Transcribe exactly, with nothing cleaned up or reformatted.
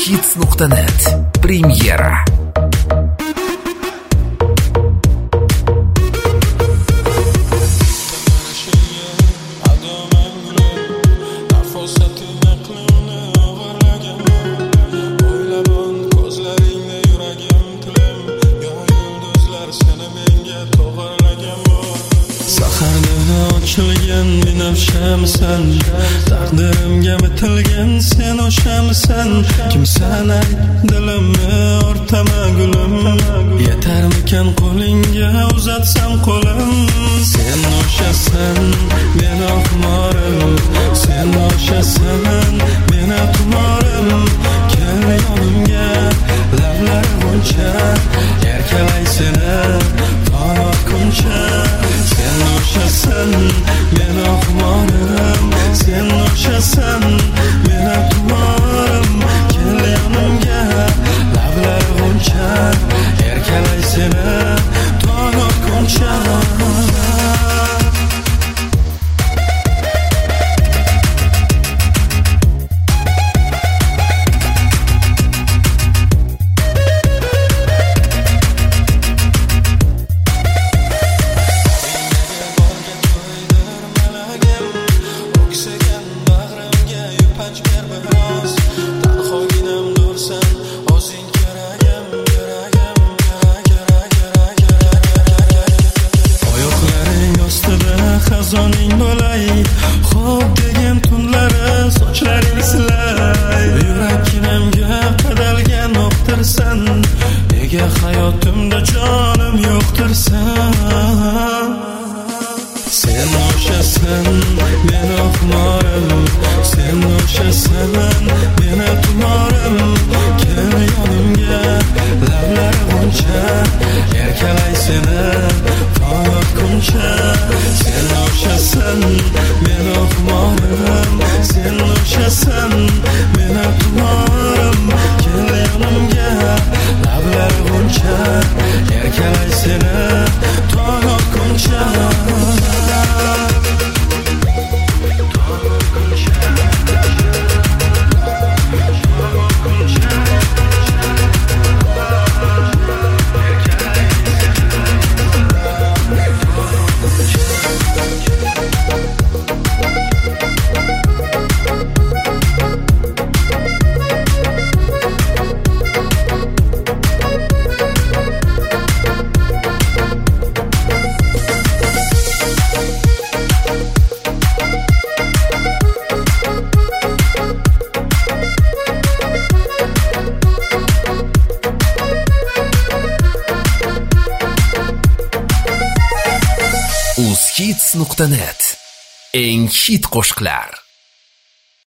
uzhits nuqta net Premyera. Ochilgan binafshamsan, taqdirimga bitilgan sen o'shamsan. Kimsan ay dilimni o'rtama gulim, yetarmikan qo'lingga uzatsam qo'lim. Sen o'shasan, men oxmorim, sen o'shasan, men atumorim. Kel yonimga, lablar buncha, erkalay seni tong otguncha. Sen o'shasan, men oxmorim, sen o'shasan, men atumorim. Kel yonimga, lablar buncha, erkalay seni tong otguncha. Xo'janing bo'lay, xo'p degan tunlari sochlaring silay. Yuraginimga qadalgan o'qtirsan, nega hayotimda jonim yo'qtirsan? Sen o'shasan, men oxmorim, sen o'shasan, men atumorim. Kel yonimga, lablar buncha, erkalay seni tong otguncha. Sen o'shasan, men oxmorim, sen o'shasan, men atumorim. Kel yonimga, lablar buncha, erkalay seni tong otguncha. uzhits nuqta net eng hit qo'shiqlar.